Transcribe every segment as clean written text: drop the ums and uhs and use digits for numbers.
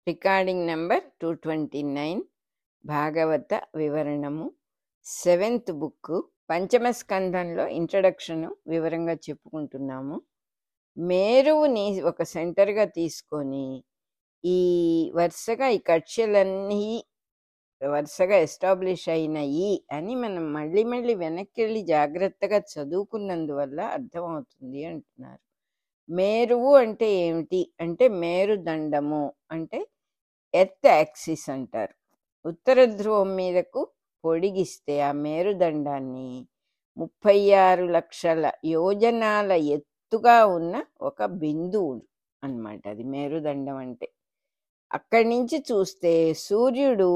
Recording number 229 Bhagavata వివరణము 7th book పంచమ స్కంధంలో ఇంట్రడక్షన్ వివరంగా చెప్పుకుంటున్నాము. మేరువుని ఒక సెంటర్గా తీసుకొని ఈ వరుసగా ఈ కక్ష్యలన్నీ వరుసగా ఎస్టాబ్లిష్ అయినాయి అని మనం మళ్ళీ మళ్ళీ వెనక్కి వెళ్ళి జాగ్రత్తగా చదువుకున్నందువల్ల అర్థమవుతుంది అంటున్నారు. మేరువు అంటే ఏమిటి అంటే మేరుదండము అంటే ఎర్త్ యాక్సిస్ అంటారు. ఉత్తర ధ్రువం మీదకు పొడిగిస్తే ఆ మేరుదండాన్ని 36 లక్షల యోజనాల ఎత్తుగా ఉన్న ఒక బిందువు అన్నమాట అది మేరుదండం అంటే. అక్కడి నుంచి చూస్తే సూర్యుడు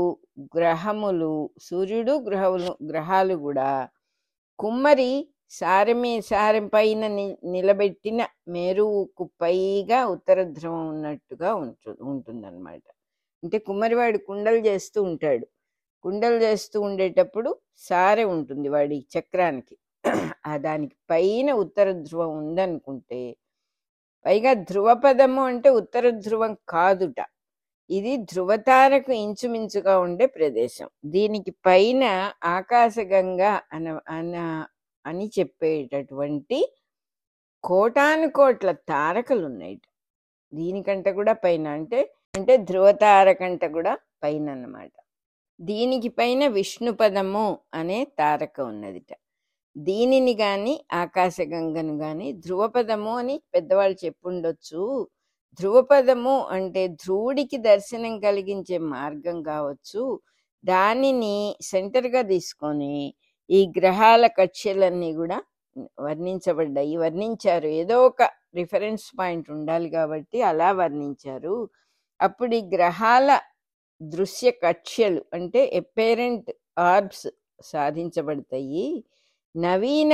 గ్రహాలు కూడా కుమ్మరి సారం పైన నిలబెట్టిన మేరువుకు పైగా ఉత్తర ధ్రువం ఉన్నట్టుగా ఉంటుందన్నమాట. అంటే కుమ్మరివాడు కుండలు చేస్తూ ఉంటాడు. కుండలు చేస్తూ ఉండేటప్పుడు సారె ఉంటుంది వాడి చక్రానికి. దానికి పైన ఉత్తర ధ్రువం ఉందనుకుంటే, పైగా ధ్రువపదము అంటే ఉత్తర ధ్రువం కాదుట, ఇది ధ్రువతారకు ఇంచుమించుగా ఉండే ప్రదేశం. దీనికి పైన ఆకాశగంగా అని చెప్పేటటువంటి కోటానుకోట్ల తారకలు ఉన్నాయి. దీనికంటే కూడా పైన అంటే ధ్రువతార కంటే కూడా పైన అన్నమాట. దీనికి పైన విష్ణుపదము అనే తారక ఉన్నదిట. దీనిని గాని ఆకాశగంగను గాని ధ్రువపదము అని పెద్దవాళ్ళు చెప్పుండొచ్చు. ధ్రువపదము అంటే ధ్రువుడికి దర్శనం కలిగించే మార్గం కావచ్చు. దానిని సెంటర్గా తీసుకొని ఈ గ్రహాల కక్ష్యలన్నీ కూడా వర్ణించారు. ఏదో ఒక రిఫరెన్స్ పాయింట్ ఉండాలి కాబట్టి అలా వర్ణించారు. అప్పుడు ఈ గ్రహాల దృశ్య కక్ష్యలు అంటే ఎపేరెంట్ ఆర్బ్స్ సాధించబడతాయి. నవీన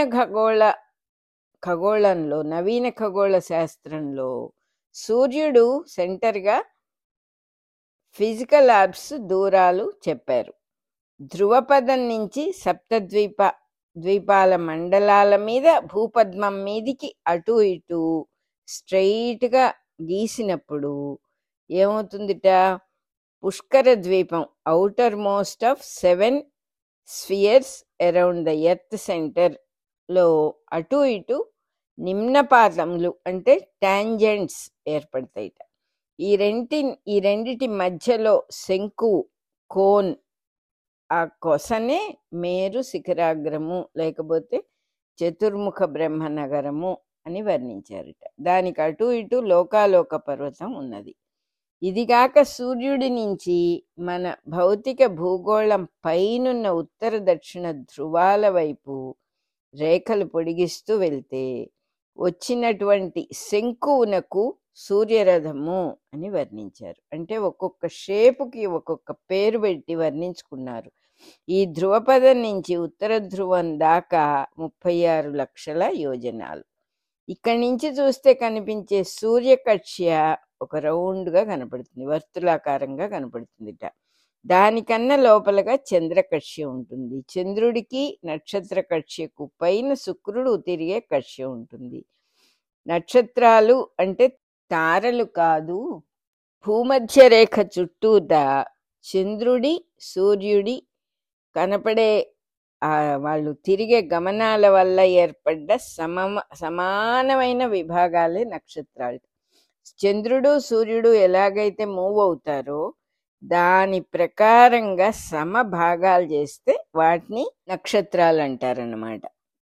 ఖగోళ శాస్త్రంలో సూర్యుడు సెంటర్గా ఫిజికల్ ఆర్బ్స్ దూరాలు చెప్పారు. ధ్రువపదం నుంచి ద్వీపాల మండలాల మీద భూపద్మం మీదికి అటు ఇటు స్ట్రైట్గా గీసినప్పుడు ఏమవుతుందిట, పుష్కర ద్వీపం outermost of 7 spheres around the earth centre లో అటు ఇటు నిమ్నపాతములు అంటే టాంజెంట్స్ ఏర్పడతాయిట. ఈ రెండిటి మధ్యలో శంకువు కోన్, ఆ కొసనే మేరు శిఖరాగ్రము లేకపోతే చతుర్ముఖ బ్రహ్మనగరము అని వర్ణించారట. దానికి అటు ఇటు లోకాలోక పర్వతం ఉన్నది. ఇదిగాక సూర్యుడి నుంచి మన భౌతిక భూగోళం పైనున్న ఉత్తర దక్షిణ ధ్రువాల వైపు రేఖలు పొడిగిస్తూ వెళ్తే వచ్చినటువంటి శంకువునకు సూర్యరథము అని వర్ణించారు. అంటే ఒక్కొక్క షేపుకి ఒక్కొక్క పేరు పెట్టి వర్ణించుకున్నారు. ఈ ధ్రువపదం నుంచి ఉత్తర ధ్రువం దాకా 36 లక్షల యోజనాలు. ఇక్కడి నుంచి చూస్తే కనిపించే సూర్యకక్ష్య ఒక రౌండ్గా కనపడుతుంది, వర్తులాకారంగా కనపడుతుందిట. దానికన్నా లోపలగా చంద్రకక్ష్య ఉంటుంది. చంద్రుడికి నక్షత్ర కక్ష్యకు పైన శుక్రుడు తిరిగే కక్ష్య ఉంటుంది. నక్షత్రాలు అంటే తారలు కాదు, భూమధ్య రేఖ చుట్టూదా చంద్రుడి సూర్యుడి కనపడే వాళ్ళు తిరిగే గమనాల వల్ల ఏర్పడ్డ సమానమైన విభాగాలే నక్షత్రాలు. చంద్రుడు సూర్యుడు ఎలాగైతే మూవ్ అవుతారో దాని ప్రకారంగా సమభాగాలు చేస్తే వాటిని నక్షత్రాలు అంటారన్నమాట.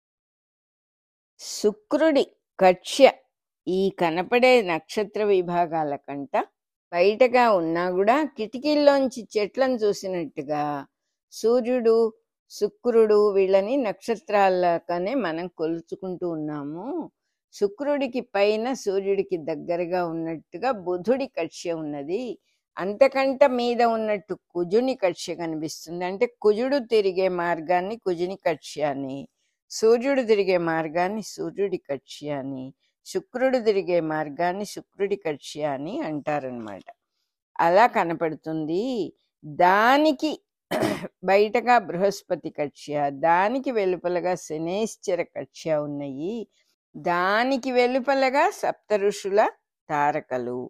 శుక్రుడి కక్ష్య ఈ కనపడే నక్షత్ర విభాగాల కంట బయటగా ఉన్నా కూడా కిటికీల్లోంచి చెట్లను చూసినట్టుగా సూర్యుడు శుక్రుడు వీళ్ళని నక్షత్రాలకనే మనం కొలుచుకుంటూ ఉన్నాము. శుక్రుడికి పైన సూర్యుడికి దగ్గరగా ఉన్నట్టుగా బుధుడి కక్ష్య ఉన్నది. అంతకంట మీద ఉన్నట్టు కుజుని కక్ష్య కనిపిస్తుంది. అంటే కుజుడు తిరిగే మార్గాన్ని కుజుని కక్ష్య అని, సూర్యుడు తిరిగే మార్గాన్ని సూర్యుడి కక్ష్య అని, శుక్రుడు తిరిగే మార్గాన్ని శుక్రుడి కక్ష్య అని అంటారనమాట. అలా కనపడుతుంది. దానికి బయటగా బృహస్పతి కక్ష్య, దానికి వెలుపలగా శనేశ్చర కక్ష్య ఉన్నాయి. దానికి వెలుపలగా సప్త ఋషుల తారకలు,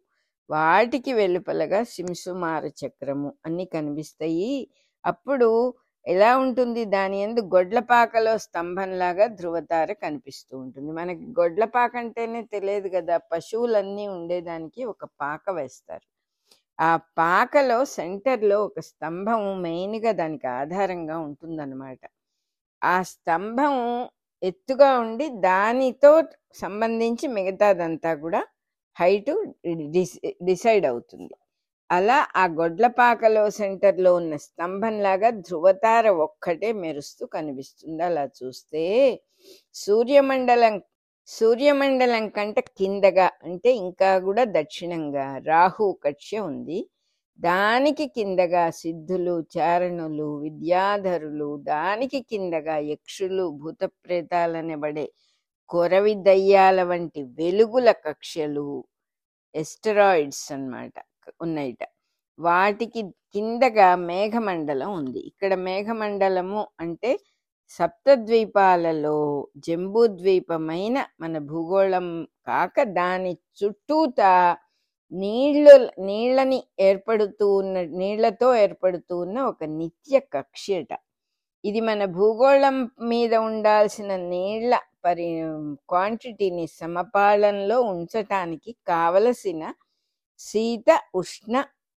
వాటికి వెలుపలగా శింసుమార చక్రము అన్ని కనిపిస్తాయి. అప్పుడు ఎలా ఉంటుంది, దాని యందు గొడ్లపాకలో స్తంభంలాగా ధృవతార కనిపిస్తూ ఉంటుంది. మనకి గొడ్లపాక అంటేనే తెలియదు కదా, పశువులన్నీ ఉండేదానికి ఒక పాక వేస్తారు. ఆ పాకలో సెంటర్లో ఒక స్తంభం మెయిన్గా దానికి ఆధారంగా ఉంటుందన్నమాట. ఆ స్తంభం ఎత్తుగా ఉండి దానితో సంబంధించి మిగతాదంతా కూడా హైటు డిసైడ్ అవుతుంది. అలా ఆ గొడ్లపాకలో సెంటర్లో ఉన్న స్తంభంలాగా ధృవతార ఒక్కటే మెరుస్తూ కనిపిస్తుంది. అలా చూస్తే సూర్యమండలం సూర్యమండలం కంటే కిందగా అంటే ఇంకా కూడా దక్షిణంగా రాహు కక్ష్య ఉంది. దానికి కిందగా సిద్ధులు, చారణులు, విద్యాధరులు, దానికి కిందగా యక్షులు, భూతప్రేతాలనబడే కొరవి దయ్యాల వంటి వెలుగుల కక్ష్యలు, ఎస్టరాయిడ్స్ అన్నమాట ఉన్నాయిట. వాటికి కిందగా మేఘమండలం ఉంది. ఇక్కడ మేఘమండలము అంటే సప్తద్వీపాలలో జంబూద్వీపమైన మన భూగోళం కాక దాని చుట్టూతా నీళ్ళని నీళ్లతో ఏర్పడుతూ ఉన్న ఒక నిత్య కక్ష్యట. ఇది మన భూగోళం మీద ఉండాల్సిన నీళ్ల క్వాంటిటీని సమపాళనలో ఉంచటానికి కావలసిన శీత ఉష్ణ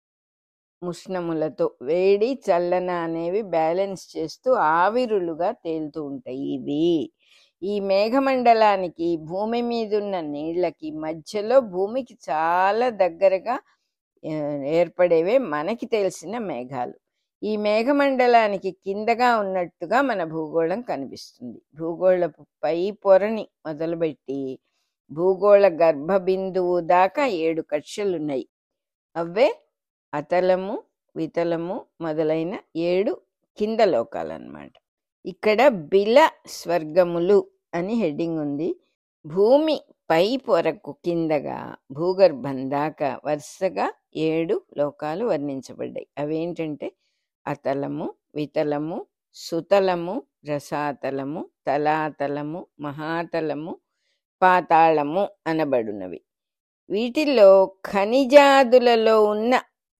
ఉష్ణములతో వేడి చల్లన అనేవి బ్యాలెన్స్ చేస్తూ ఆవిరులుగా తేలుతూ ఉంటాయి ఇవి. ఈ మేఘమండలానికి భూమి మీద ఉన్న నీళ్ళకి మధ్యలో భూమికి చాలా దగ్గరగా ఏర్పడేవే మనకి తెలిసిన మేఘాలు. ఈ మేఘమండలానికి కిందగా ఉన్నట్టుగా మన భూగోళం కనిపిస్తుంది. భూగోళపు పై పొరని మొదలుపెట్టి భూగోళ గర్భ బిందువు దాకా 7 కక్ష్యలున్నాయి. అవే అతలము, వితలము మొదలైన 7 కింద లోకాలన్నమాట. ఇక్కడ బిల స్వర్గములు అని హెడ్డింగ్ ఉంది. భూమి పై పొరకు కిందగా భూగర్భం దాకా వరుసగా 7 లోకాలు వర్ణించబడ్డాయి. అవేంటంటే అతలము, వితలము, సుతలము, రసాతలము, తలాతలము, మహాతలము, పాతాళము అనబడునవి. వీటిల్లో ఖనిజాదులలో ఉన్న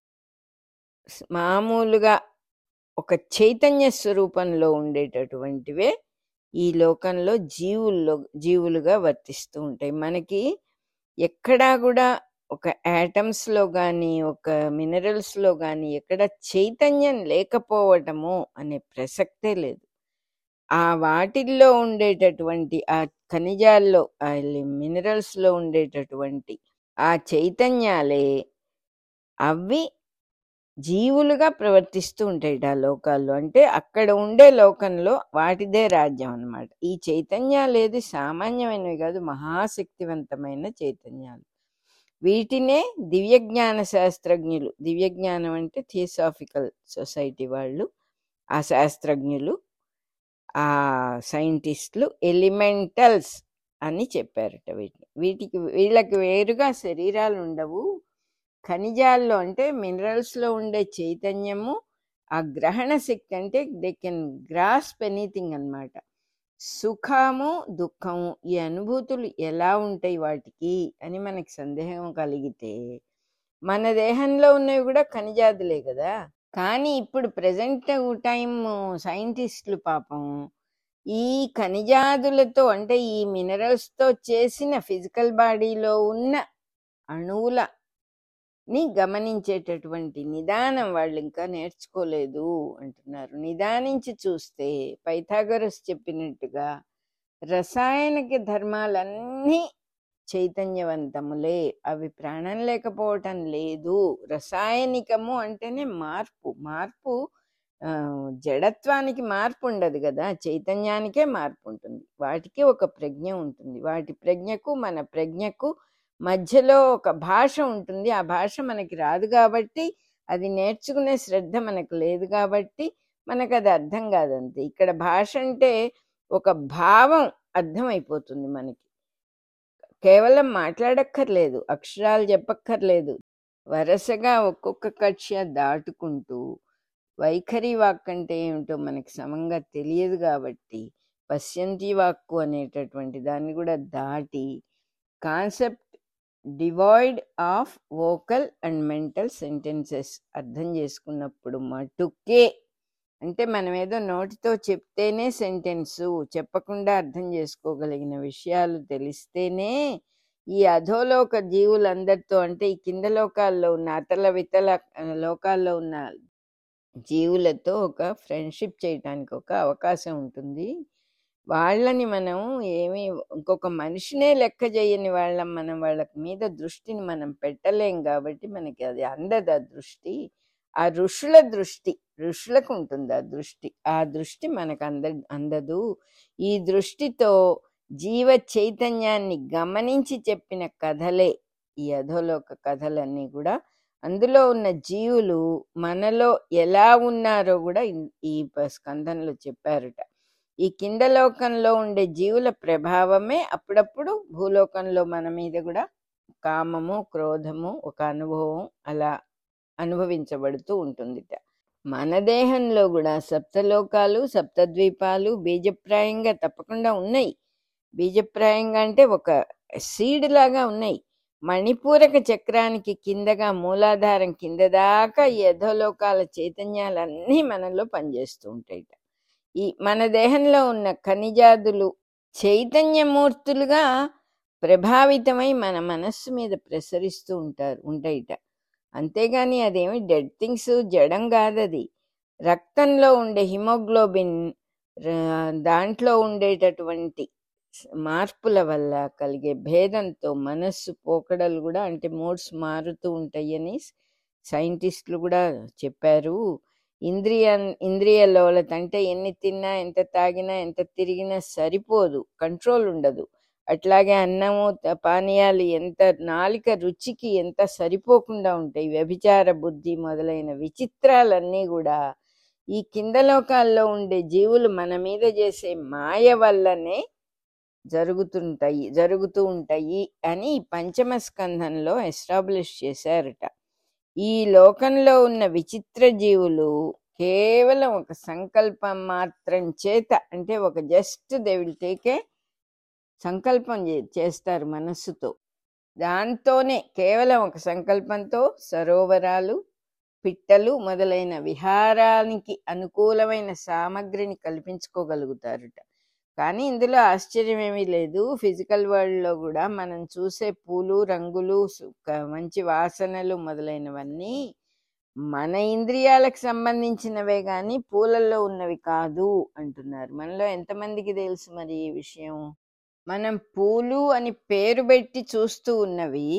మామూలుగా ఒక చైతన్య స్వరూపంలో ఉండేటటువంటివే ఈ లోకంలో జీవులుగా వర్తిస్తూ ఉంటాయి. మనకి ఎక్కడా కూడా ఒక యాటమ్స్లో కానీ ఒక మినరల్స్లో కానీ ఎక్కడ చైతన్యం లేకపోవటము అనే ప్రసక్తే లేదు. ఆ వాటిల్లో ఉండేటటువంటి ఆ ఖనిజాల్లో ఆ మినరల్స్లో ఉండేటటువంటి ఆ చైతన్యాలే అవి జీవులుగా ప్రవర్తిస్తూ ఉంటాయి ఆ లోకాల్లో. అంటే అక్కడ ఉండే లోకంలో వాటిదే రాజ్యం అన్నమాట. ఈ చైతన్యాలు ఏది సామాన్యమైనవి కాదు, మహాశక్తివంతమైన చైతన్యాలు. వీటినే దివ్యజ్ఞాన శాస్త్రజ్ఞులు, దివ్యజ్ఞానం అంటే థియోసాఫికల్ సొసైటీ వాళ్ళు, ఆ శాస్త్రజ్ఞులు, ఆ సైంటిస్టులు ఎలిమెంటల్స్ అని చెప్పారట. వీళ్ళకి వేరుగా శరీరాలు ఉండవు. ఖనిజాల్లో అంటే మినరల్స్లో ఉండే చైతన్యము, ఆ గ్రహణ శక్తి అంటే దే కెన్ గ్రాస్ప్ ఎనీథింగ్ అన్నమాట. సుఖము దుఃఖము ఈ అనుభూతులు ఎలా ఉంటాయి వాటికి అని మనకి సందేహం కలిగితే, మన దేహంలో ఉన్నవి కూడా ఖనిజాదులే కదా. కానీ ఇప్పుడు ప్రజెంట్ టైం సైంటిస్టులు పాపం ఈ ఖనిజాదులతో అంటే ఈ మినరల్స్తో చేసిన ఫిజికల్ బాడీలో ఉన్న అణువులని గమనించేటటువంటి నిదానం వాళ్ళు ఇంకా నేర్చుకోలేదు అంటున్నారు. నిదానించి చూస్తే పైథాగరస్ చెప్పినట్టుగా రసాయనిక ధర్మాలన్నీ చైతన్యవంతములే, అవి ప్రాణం లేకపోవటం లేదు. రసాయనికము అంటేనే మార్పు జడత్వానికి మార్పు ఉండదు కదా, చైతన్యానికే మార్పు ఉంటుంది. వాటికి ఒక ప్రజ్ఞ ఉంటుంది. వాటి ప్రజ్ఞకు మన ప్రజ్ఞకు మధ్యలో ఒక భాష ఉంటుంది. ఆ భాష మనకి రాదు కాబట్టి, అది నేర్చుకునే శ్రద్ధ మనకు లేదు కాబట్టి మనకు అది అర్థం కాదంతే. ఇక్కడ భాష అంటే ఒక భావం అర్థమైపోతుంది మనకి. కేవలం మాట్లాడక్కర్లేదు, అక్షరాలు చెప్పక్కర్లేదు. వరుసగా ఒక్కొక్క కక్ష్య దాటుకుంటూ వైఖరి వాక్ అంటే ఏమిటో మనకి సమంగా తెలియదు కాబట్టి పశ్యంతి వాక్కు అనేటటువంటి దాన్ని కూడా దాటి concept devoid of vocal and mental sentences. అర్థం చేసుకున్నప్పుడు మటుకే, అంటే మనం ఏదో నోటితో చెప్తేనే సెంటెన్సు, చెప్పకుండా అర్థం చేసుకోగలిగిన విషయాలు తెలిస్తేనే ఈ అధోలోక జీవులందరితో, అంటే ఈ కింద లోకాల్లో ఉన్న అతల వితల లోకాల్లో ఉన్న జీవులతో ఒక ఫ్రెండ్షిప్ చేయటానికి ఒక అవకాశం ఉంటుంది. వాళ్ళని మనం ఏమి, ఇంకొక మనిషినే లెక్క చేయని వాళ్ళం, మనం వాళ్ళ మీద దృష్టిని మనం పెట్టలేం కాబట్టి మనకి అది అందదు ఆ దృష్టి. ఆ ఋషులకు ఉంటుంది ఆ దృష్టి మనకు అందదు. ఈ దృష్టితో జీవ చైతన్యాన్ని గమనించి చెప్పిన కథలే ఈ అధోలోక కథలన్నీ కూడా. అందులో ఉన్న జీవులు మనలో ఎలా ఉన్నారో కూడా ఈ స్కందంలో చెప్పారుట. ఈ కింద లోకంలో ఉండే జీవుల ప్రభావమే అప్పుడప్పుడు భూలోకంలో మన మీద కూడా కామము, క్రోధము, ఒక అనుభవం అలా అనుభవించబడుతూ ఉంటుందిట. మన దేహంలో కూడా సప్తలోకాలు, సప్తద్వీపాలు బీజప్రాయంగా తప్పకుండా ఉన్నాయి. బీజప్రాయంగా అంటే ఒక సీడ్ లాగా ఉన్నాయి. మణిపూరక చక్రానికి కిందగా, మూలాధారం కింద దాకా ఈ అధోలోకాల చైతన్యాలన్నీ మనలో పనిచేస్తూ ఉంటాయిట. ఈ మన దేహంలో ఉన్న ఖనిజాదులు చైతన్యమూర్తులుగా ప్రభావితమై మన మనస్సు మీద ప్రసరిస్తూ ఉంటాయిట. అంతేగాని అదేమి డెడ్ థింగ్స్, జడం కాదది. రక్తంలో ఉండే హిమోగ్లోబిన్, దాంట్లో ఉండేటటువంటి మార్పుల వల్ల కలిగే భేదంతో మనస్సు పోకడలు కూడా, అంటే మూడ్స్ మారుతూ ఉంటాయని సైంటిస్టులు కూడా చెప్పారు. ఇంద్రియ లోలత అంటే ఎన్ని తిన్నా, ఎంత తాగినా, ఎంత తిరిగినా సరిపోదు, కంట్రోల్ ఉండదు. అట్లాగే అన్నము పానీయాలు ఎంత నాలిక రుచికి ఎంత సరిపోకుండా ఉంటాయి. వ్యభిచార బుద్ధి మొదలైన విచిత్రాలన్నీ కూడా ఈ కింద లోకాల్లో ఉండే జీవులు మన మీద చేసే మాయ వల్లనే జరుగుతూ ఉంటాయి అని పంచమ స్కంధంలో ఎస్టాబ్లిష్ చేశారట. ఈ లోకంలో ఉన్న విచిత్ర జీవులు కేవలం ఒక సంకల్పం మాత్రం చేత, అంటే ఒక just they will take a సంకల్పం చేస్తారు మనస్సుతో. దాంతోనే కేవలం ఒక సంకల్పంతో సరోవరాలు, పిట్టలు మొదలైన విహారానికి అనుకూలమైన సామగ్రిని కల్పించుకోగలుగుతారట. కానీ ఇందులో ఆశ్చర్యం ఏమీ లేదు. ఫిజికల్ వరల్డ్లో కూడా మనం చూసే పూలు, రంగులు, మంచి వాసనలు మొదలైనవన్నీ మన ఇంద్రియాలకు సంబంధించినవే కానీ పూలల్లో ఉన్నవి కాదు అంటున్నారు. మనలో ఎంతమందికి తెలుసు మరి ఈ విషయం? మనం పూలు అని పేరు పెట్టి చూస్తూ ఉన్నవి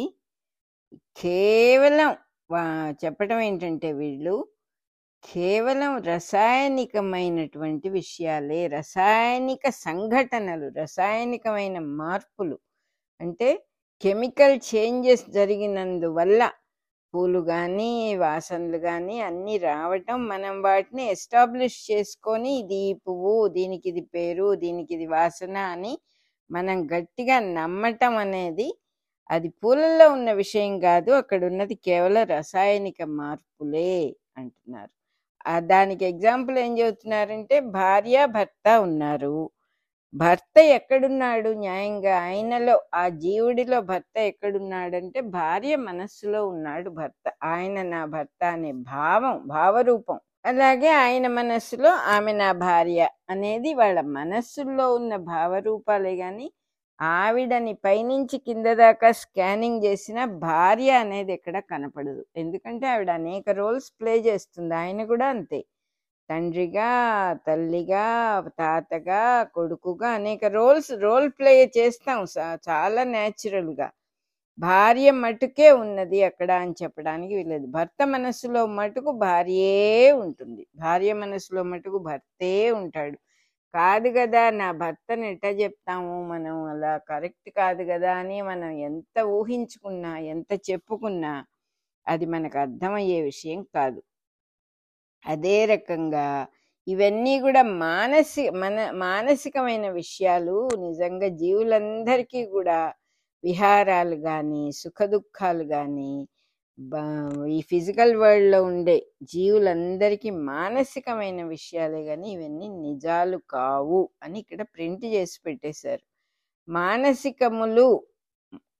కేవలం చెప్పటం ఏంటంటే వీళ్ళు కేవలం రసాయనికమైనటువంటి విషయాలే, రసాయనిక సంఘటనలు, రసాయనికమైన మార్పులు, అంటే కెమికల్ చేంజెస్ జరిగినందువల్ల పూలు కానీ వాసనలు కానీ అన్నీ రావటం, మనం వాటిని ఎస్టాబ్లిష్ చేసుకొని ఇది ఈ పువ్వు, దీనికి ఇది పేరు, దీనికి ఇది వాసన అని మనం గట్టిగా నమ్మటం అనేది అది పూలల్లో ఉన్న విషయం కాదు, అక్కడ ఉన్నది కేవలం రసాయనిక మార్పులే అంటున్నారు. దానికి ఎగ్జాంపుల్ ఏం చెబుతున్నారంటే, భార్య భర్త ఉన్నారు. భర్త ఎక్కడున్నాడు న్యాయంగా? ఆయనలో, ఆ జీవుడిలో భర్త ఎక్కడున్నాడంటే భార్య మనస్సులో ఉన్నాడు భర్త. ఆయన నా భర్త అనే భావరూపం. అలాగే ఆయన మనస్సులో ఆమె నా భార్య అనేది వాళ్ళ మనస్సుల్లో ఉన్న భావరూపాలే గాని ఆవిడని పైనుంచి కింద దాకా స్కానింగ్ చేసిన భార్య అనేది ఎక్కడ కనపడదు. ఎందుకంటే ఆవిడ అనేక రోల్స్ ప్లే చేస్తుంది. ఆయన కూడా అంతే, తండ్రిగా, తల్లిగా, తాతగా, కొడుకుగా అనేక రోల్ ప్లే చేస్తాం చాలా న్యాచురల్గా. భార్య మటుకే ఉన్నది అక్కడ అని చెప్పడానికి వీలేదు. భర్త మనస్సులో మటుకు భార్యే ఉంటుంది, భార్య మనస్సులో మటుకు భర్తే ఉంటాడు. కాదు కదా, నా భర్తను ఎట్లా చెప్తాము మనం, అలా కరెక్ట్ కాదు కదా అని మనం ఎంత ఊహించుకున్నా, ఎంత చెప్పుకున్నా అది మనకు అర్థమయ్యే విషయం కాదు. అదే రకంగా ఇవన్నీ కూడా మానసికమైన విషయాలు. నిజంగా జీవులందరికీ కూడా విహారాలు కానీ, సుఖ దుఃఖాలు కానీ, ఈ ఫిజికల్ వరల్డ్లో ఉండే జీవులందరికీ మానసికమైన విషయాలే కానీ ఇవన్నీ నిజాలు కావు అని ఇక్కడ ప్రింట్ చేసి పెట్టేశారు. మానసికములు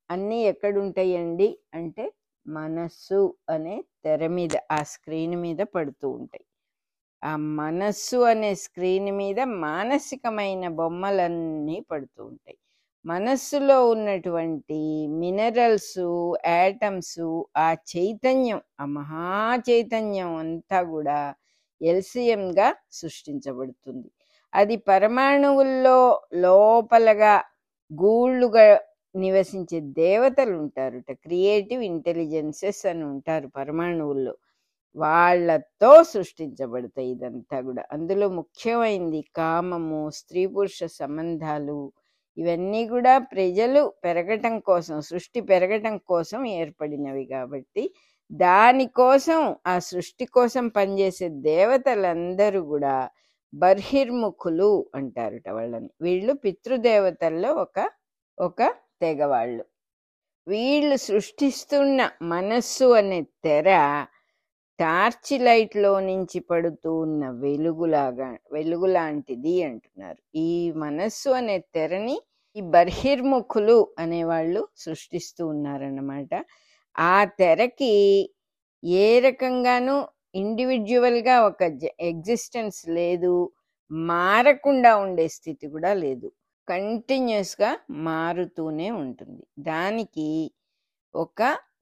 అన్నీ ఎక్కడుంటాయండి అంటే మనస్సు అనే తెర మీద, ఆ స్క్రీన్ మీద పడుతూ ఉంటాయి. ఆ మనస్సు అనే స్క్రీన్ మీద మానసికమైన బొమ్మలన్నీ పడుతూ ఉంటాయి. మనస్సులో ఉన్నటువంటి మినరల్స్, యాటమ్స్, ఆ చైతన్యం, ఆ మహా చైతన్యం అంతా కూడా ఎల్సిఎంగా సృష్టించబడుతుంది. అది పరమాణువుల్లో లోపలగా గూళ్ళుగా నివసించే దేవతలు ఉంటారుట. క్రియేటివ్ ఇంటెలిజెన్సెస్ అని ఉంటారు పరమాణువుల్లో. వాళ్ళతో సృష్టించబడతాయి ఇదంతా కూడా. అందులో ముఖ్యమైనది కామము, స్త్రీ పురుష సంబంధాలు, ఇవన్నీ కూడా ప్రజలు పెరగటం కోసం, సృష్టి పెరగటం కోసం ఏర్పడినవి కాబట్టి దానికోసం, ఆ సృష్టి కోసం పనిచేసే దేవతలందరూ కూడా బర్హిర్ముఖులు అంటారుట వాళ్ళని. వీళ్ళు పితృదేవతల్లో ఒక తెగవాళ్ళు. వీళ్ళు సృష్టిస్తున్న మనస్సు అనే తెర టార్చ్ లైట్లో నుంచి పడుతూ ఉన్న వెలుగులాంటిది అంటున్నారు. ఈ మనస్సు అనే తెరని ఈ బర్హిర్ముఖులు అనేవాళ్ళు సృష్టిస్తూ ఉన్నారన్నమాట. ఆ తెరకి ఏ రకంగానూ ఇండివిజువల్గా ఒక ఎగ్జిస్టెన్స్ లేదు, మారకుండా ఉండే స్థితి కూడా లేదు. కంటిన్యూస్గా మారుతూనే ఉంటుంది. దానికి ఒక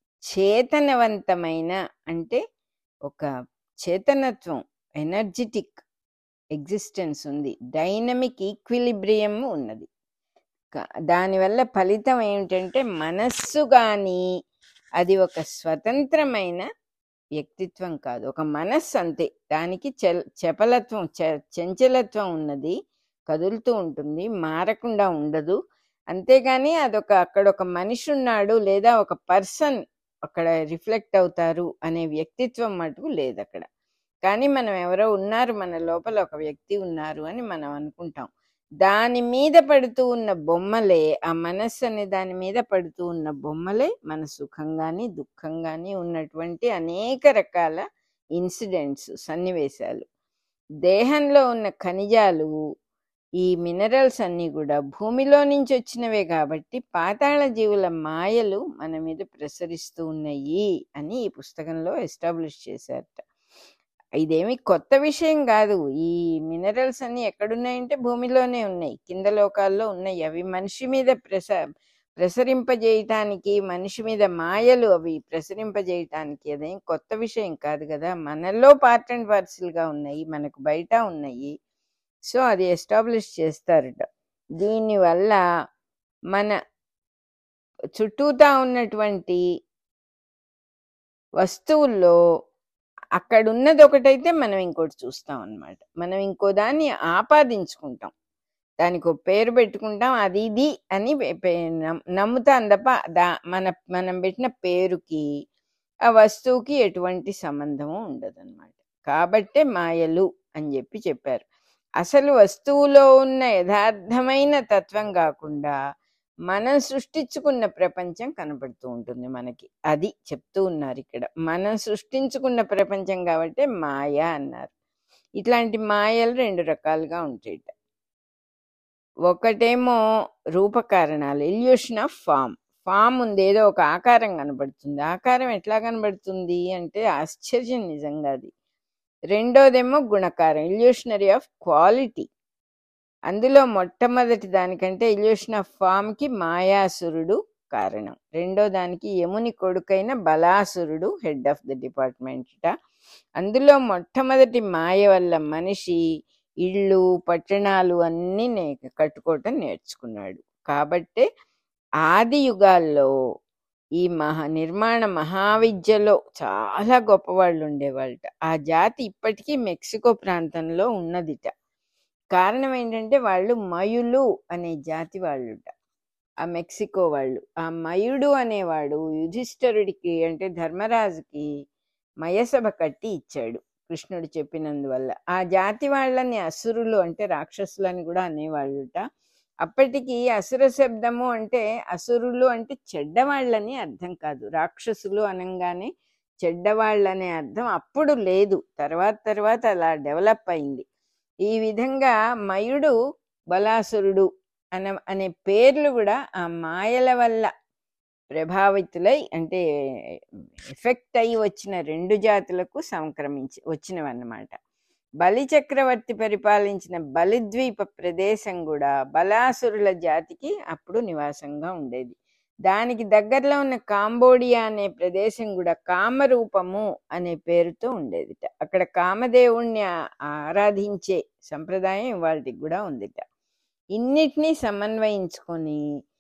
చేతనవంతమైన, అంటే ఒక చేతనత్వం, ఎనర్జెటిక్ ఎగ్జిస్టెన్స్ ఉంది, డైనమిక్ ఈక్విలిబ్రియం ఉన్నది. దానివల్ల ఫలితం ఏమిటంటే మనస్సు కానీ అది ఒక స్వతంత్రమైన వ్యక్తిత్వం కాదు, ఒక మనస్సు అంతే. దానికి చపలత్వం, చంచలత్వం ఉన్నది, కదులుతూ ఉంటుంది, మారకుండా ఉండదు. అంతేగాని అక్కడ ఒక మనిషి ఉన్నాడు లేదా ఒక పర్సన్ అక్కడ రిఫ్లెక్ట్ అవుతారు అనే వ్యక్తిత్వం మటుకు లేదు అక్కడ. కానీ మనం ఎవరో ఉన్నారు, మన లోపల ఒక వ్యక్తి ఉన్నారు అని మనం అనుకుంటాం. దాని మీద పడుతూ ఉన్న బొమ్మలే, ఆ మనస్సు అనే దాని మీద పడుతూ ఉన్న బొమ్మలే మన సుఖం కానీ దుఃఖం కానీ ఉన్నటువంటి అనేక రకాల ఇన్సిడెంట్స్, సన్నివేశాలు. దేహంలో ఉన్న ఖనిజాలు, ఈ మినరల్స్ అన్నీ కూడా భూమిలో నుంచి వచ్చినవే కాబట్టి పాతాళ జీవుల మాయలు మన మీద ప్రసరిస్తూ ఉన్నాయి అని ఈ పుస్తకంలో ఎస్టాబ్లిష్ చేశారట. ఇదేమి కొత్త విషయం కాదు. ఈ మినరల్స్ అన్ని ఎక్కడున్నాయంటే భూమిలోనే ఉన్నాయి, కింద లోకాల్లో ఉన్నాయి. అవి మనిషి మీద ప్రసరింపజేయటానికి, మనిషి మీద మాయలు అవి ప్రసరింపజేయటానికి అదేం కొత్త విషయం కాదు కదా. మనలో పార్ట్ అండ్ పార్సల్గా ఉన్నాయి, మనకు బయట ఉన్నాయి. సో అది ఎస్టాబ్లిష్ చేస్తారట. దీనివల్ల మన చుట్టూతా ఉన్నటువంటి వస్తువుల్లో అక్కడున్నది ఒకటైతే మనం ఇంకోటి చూస్తాం అన్నమాట. మనం ఇంకో దాన్ని ఆపాదించుకుంటాం, దానికి ఒక పేరు పెట్టుకుంటాం, అది ఇది అని నమ్ముతాం తప్ప మనం పెట్టిన పేరుకి ఆ వస్తువుకి ఎటువంటి సంబంధము ఉండదు అన్నమాట. కాబట్టే మాయలు అని చెప్పారు. అసలు వస్తువులో ఉన్న యథార్థమైన తత్వం కాకుండా మనం సృష్టించుకున్న ప్రపంచం కనబడుతూ ఉంటుంది మనకి. అది చెప్తూ ఉన్నారు ఇక్కడ. మనం సృష్టించుకున్న ప్రపంచం కాబట్టి మాయ అన్నారు. ఇట్లాంటి మాయలు 2 రకాలుగా ఉంటాయి. ఒకటేమో రూపకారణాలు, ఇల్యూషన్ ఆఫ్ ఫామ్ ఉంది, ఏదో ఒక ఆకారం కనబడుతుంది. ఆకారం ఎట్లా కనబడుతుంది అంటే ఆశ్చర్యం నిజంగా అది. రెండోదేమో గుణకారం, ఇల్యూషనరీ ఆఫ్ క్వాలిటీ. అందులో మొట్టమొదటి దానికంటే ఇల్యూషన్ ఆఫ్ ఫామ్కి మాయాసురుడు కారణం. రెండో దానికి యముని కొడుకైన బలాసురుడు హెడ్ ఆఫ్ ద డిపార్ట్మెంట్. అందులో మొట్టమొదటి మాయ వల్ల మనిషి ఇళ్ళు పట్టణాలు అన్నీ కట్టుకోవటం నేర్చుకున్నాడు. కాబట్టే ఆది యుగాల్లో ఈ నిర్మాణ మహావిద్యలో చాలా గొప్పవాళ్ళు ఉండేవాళ్ళట. ఆ జాతి ఇప్పటికీ మెక్సికో ప్రాంతంలో ఉన్నదిట. కారణం ఏంటంటే వాళ్ళు మయులు అనే జాతి వాళ్ళుట, ఆ మెక్సికో వాళ్ళు. ఆ మయుడు అనేవాడు యుధిష్ఠరుడికి అంటే ధర్మరాజుకి మయసభ కట్టి ఇచ్చాడు కృష్ణుడు చెప్పినందువల్ల. ఆ జాతి వాళ్ళని అసురులు అంటే రాక్షసులని కూడా అనేవాళ్ళుట. అప్పటికి అసుర శబ్దము అంటే అసురులు అంటే చెడ్డవాళ్ళని అర్థం కాదు. రాక్షసులు అనగానే చెడ్డవాళ్ళనే అర్థం అప్పుడు లేదు, తర్వాత అలా డెవలప్ అయింది. ఈ విధంగా మయుడు, బలాసురుడు అనే పేర్లు కూడా ఆ మాయల వల్ల ప్రభావితులై అంటే ఎఫెక్ట్ అయి వచ్చిన 2 జాతులకు వచ్చినవన్నమాట. బలి చక్రవర్తి పరిపాలించిన బలిద్వీప ప్రదేశం కూడా బలాసురుల జాతికి అప్పుడు నివాసంగా ఉండేది. దానికి దగ్గరలో ఉన్న కాంబోడియా అనే ప్రదేశం కూడా కామరూపము అనే పేరుతో ఉండేదిట. అక్కడ కామదేవుణ్ణి ఆరాధించే సంప్రదాయం ఇవాళకి కూడా ఉందిట. ఇన్నిటినీ సమన్వయించుకొని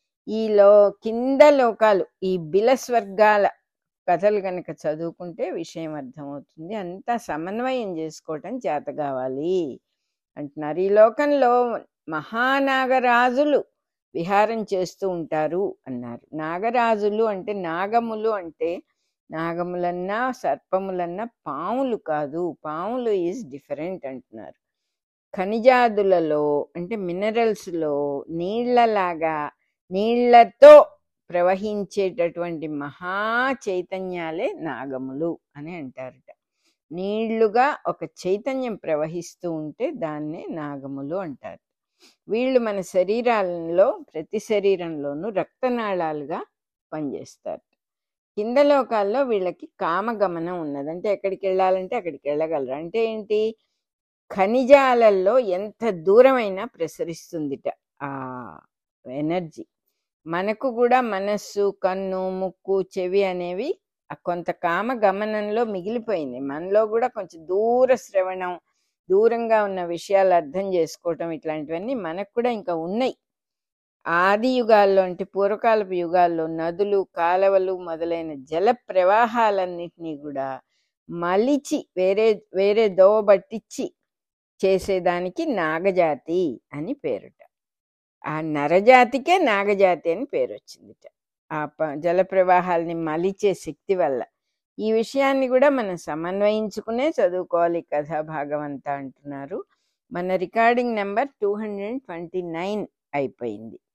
కింద లోకాలు ఈ బిలస్వర్గాల కథలు కనుక చదువుకుంటే విషయం అర్థమవుతుంది. అంతా సమన్వయం చేసుకోవటం చేత కావాలి అంటున్నారు. ఈ లోకంలో మహానాగరాజులు విహారం చేస్తూ ఉంటారు అన్నారు. నాగరాజులు అంటే నాగములు అంటే నాగములన్నా సర్పములన్నా పాములు కాదు, పాములు ఈజ్ డిఫరెంట్ అంటున్నారు. ఖనిజాదులలో అంటే మినరల్స్లో నీళ్లలాగా నీళ్లతో ప్రవహించేటటువంటి మహా చైతన్యాలే నాగములు అని అంటారట. నీళ్లుగా ఒక చైతన్యం ప్రవహిస్తూ ఉంటే దాన్నే నాగములు అంటారు. వీళ్ళు మన శరీరాలలో ప్రతి శరీరంలోనూ రక్తనాళాలుగా పనిచేస్తారు. కింద లోకాల్లో వీళ్ళకి కామగమనం ఉన్నది. అంటే ఎక్కడికి వెళ్ళాలంటే అక్కడికి వెళ్ళగలరు. అంటే ఏంటి, ఖనిజాలలో ఎంత దూరమైనా ప్రసరిస్తుందిట ఆ ఎనర్జీ. మనకు కూడా మనస్సు, కన్ను, ముక్కు, చెవి అనేవి కొంత కామ గమనంలో మిగిలిపోయింది. మనలో కూడా కొంచెం దూర శ్రవణం, దూరంగా ఉన్న విషయాలు అర్థం చేసుకోవటం, ఇట్లాంటివన్నీ మనకు కూడా ఇంకా ఉన్నాయి. ఆది యుగాల్లో అంటే పూర్వకాలపు యుగాల్లో నదులు, కాలవలు మొదలైన జల ప్రవాహాలన్నిటినీ కూడా మలిచి వేరే దోవబట్టించి చేసేదానికి నాగజాతి అని పేరుట. ఆ నరజాతికే నాగజాతి అని పేరు వచ్చిందిట ఆ జల ప్రవాహాలని మలిచే శక్తి వల్ల. ఈ విషయాన్ని కూడా మనం సమన్వయించుకునే చదువుకోవాలి కథా భాగవంతా అంటున్నారు. మన రికార్డింగ్ నెంబర్ 229 అయిపోయింది.